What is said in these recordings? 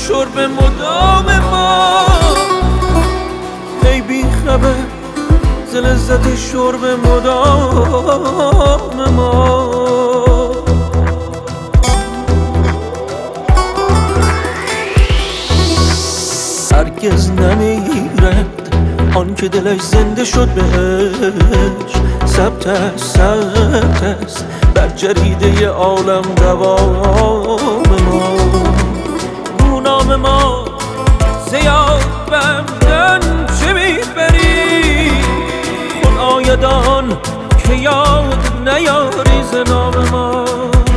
شرب مدام ما. ای بی خبر ز لذت شرب مدام ما. هرگز نمیرد آن که دلش زنده شد بهش. ثبت است بر جریده عالم دوام ما. گونام ما زیاد بردن چه میبری؟ خود آیدان که یاد نیاری ز نام ما.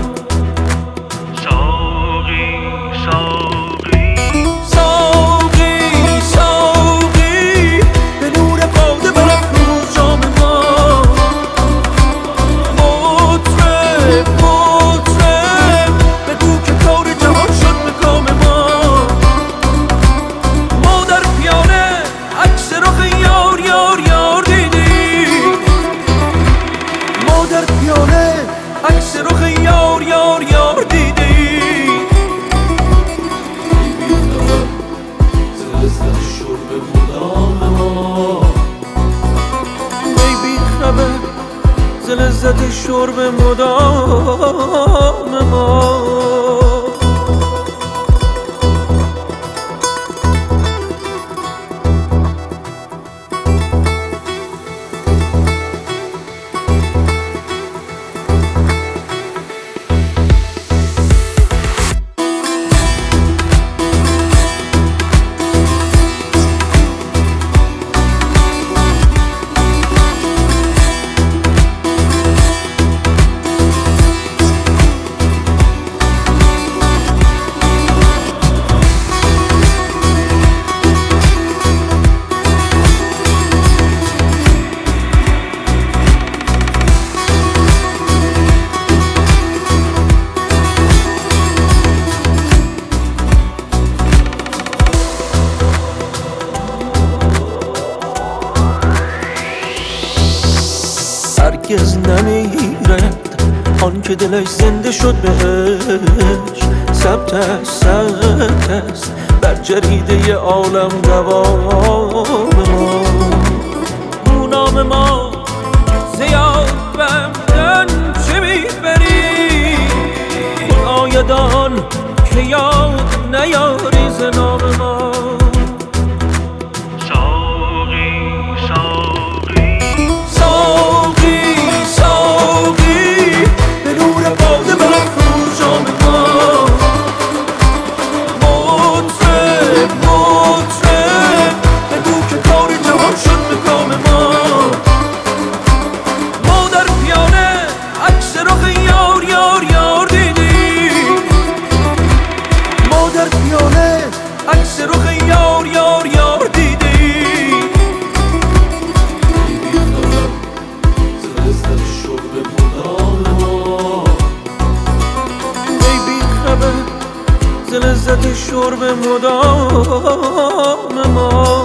عکس رخ یار یار یار دیدی. ای بی خبر ز لذت شرب مدام ما. هرگز نمیرد آن که دلش زنده شد بهش. ثبت است بر جریده عالم دوام ما. گونام ما زیاد بردن چه میبری؟ خود آیدان که یاد نیاری ز نام ما. عکس رخ یار یار یار دیدی. ای بی خبر ز لذت شرب مدام ما.